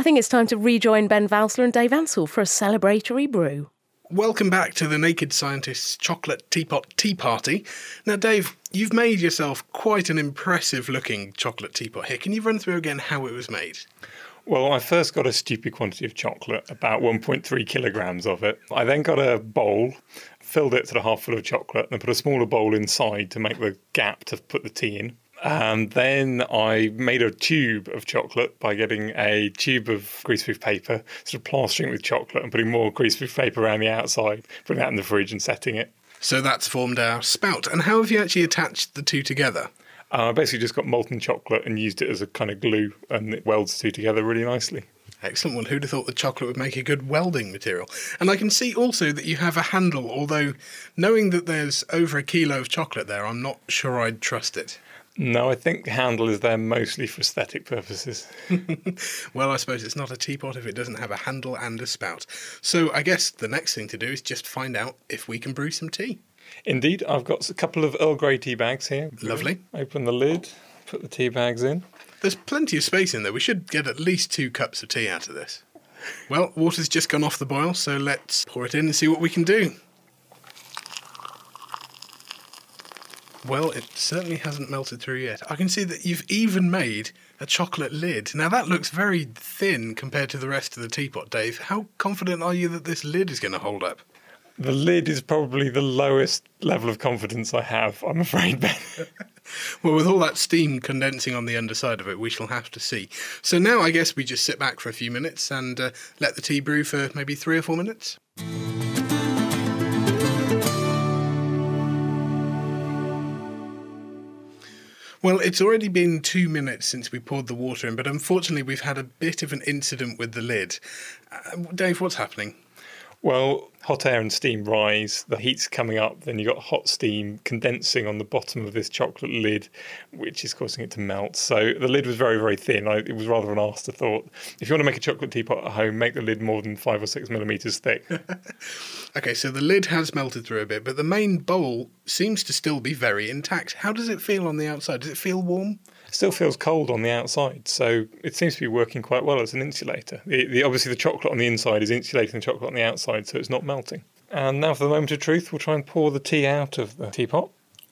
think it's time to rejoin Ben Valsler and Dave Ansell for a celebratory brew. Welcome back to the Naked Scientist's Chocolate Teapot Tea Party. Now, Dave, you've made yourself quite an impressive-looking chocolate teapot here. Can you run through again how it was made? Well, I first got a stupid quantity of chocolate, about 1.3 kilograms of it. I then got a bowl, filled it to the half full of chocolate, and put a smaller bowl inside to make the gap to put the tea in. And then I made a tube of chocolate by getting a tube of greaseproof paper, sort of plastering it with chocolate and putting more greaseproof paper around the outside, putting that in the fridge and setting it. So that's formed our spout. And how have you actually attached the two together? I basically just got molten chocolate and used it as a kind of glue, and it welds the two together really nicely. Excellent. Well, who'd have thought the chocolate would make a good welding material? And I can see also that you have a handle, although knowing that there's over a kilo of chocolate there, I'm not sure I'd trust it. No, I think the handle is there mostly for aesthetic purposes. Well, I suppose it's not a teapot if it doesn't have a handle and a spout. So I guess the next thing to do is just find out if we can brew some tea. Indeed, I've got a couple of Earl Grey tea bags here. Lovely. Open the lid, put the tea bags in. There's plenty of space in there. We should get at least 2 cups of tea out of this. Well, water's just gone off the boil, so let's pour it in and see what we can do. Well, it certainly hasn't melted through yet. I can see that you've even made a chocolate lid. Now, that looks very thin compared to the rest of the teapot, Dave. How confident are you that this lid is going to hold up? The lid is probably the lowest level of confidence I have, I'm afraid, Ben. Well, with all that steam condensing on the underside of it, we shall have to see. So now I guess we just sit back for a few minutes and let the tea brew for maybe 3 or 4 minutes. Well, it's already been 2 minutes since we poured the water in, but unfortunately we've had a bit of an incident with the lid. Dave, what's happening? Well, hot air and steam rise, the heat's coming up, then you've got hot steam condensing on the bottom of this chocolate lid, which is causing it to melt. So the lid was very, very thin. It was rather an afterthought. If you want to make a chocolate teapot at home, make the lid more than 5 or 6 millimetres thick. Okay, so the lid has melted through a bit, but the main bowl seems to still be very intact. How does it feel on the outside? Does it feel warm? It still feels cold on the outside, so it seems to be working quite well as an insulator. Obviously, the chocolate on the inside is insulating the chocolate on the outside, so it's not melting. And now for the moment of truth, we'll try and pour the tea out of the teapot.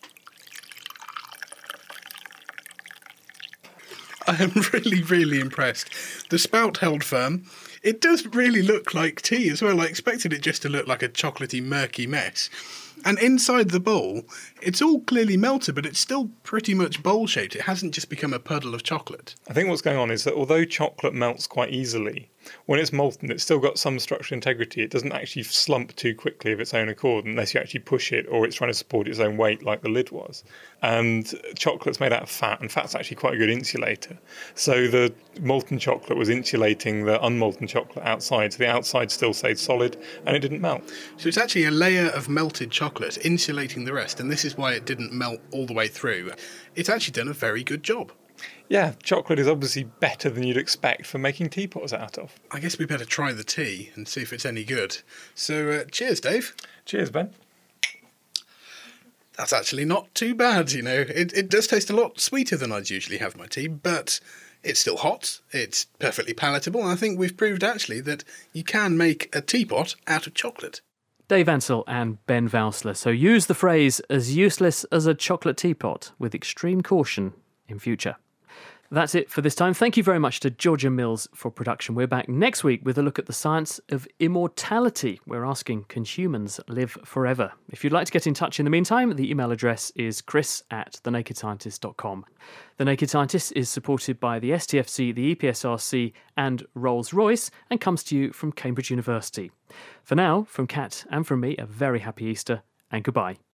I am really, really impressed. The spout held firm. It does really look like tea as well. I expected it just to look like a chocolatey, murky mess. And inside the bowl, it's all clearly melted, but it's still pretty much bowl-shaped. It hasn't just become a puddle of chocolate. I think what's going on is that although chocolate melts quite easily, when it's molten, it's still got some structural integrity. It doesn't actually slump too quickly of its own accord unless you actually push it or it's trying to support its own weight like the lid was. And chocolate's made out of fat, and fat's actually quite a good insulator. So the molten chocolate was insulating the unmolten chocolate outside, so the outside still stayed solid and it didn't melt. So it's actually a layer of melted chocolate insulating the rest, and this is why it didn't melt all the way through. It's actually done a very good job. Yeah, chocolate is obviously better than you'd expect for making teapots out of. I guess we better try the tea and see if it's any good. So, cheers, Dave. Cheers, Ben. That's actually not too bad, you know. It does taste a lot sweeter than I'd usually have my tea, but it's still hot, it's perfectly palatable, and I think we've proved actually that you can make a teapot out of chocolate. Dave Ansell and Ben Valsler. So use the phrase as useless as a chocolate teapot with extreme caution in future. That's it for this time. Thank you very much to Georgia Mills for production. We're back next week with a look at the science of immortality. We're asking, can humans live forever? If you'd like to get in touch in the meantime, the email address is chris@thenakedscientist.com. The Naked Scientist is supported by the STFC, the EPSRC and Rolls-Royce and comes to you from Cambridge University. For now, from Kat and from me, a very happy Easter and goodbye.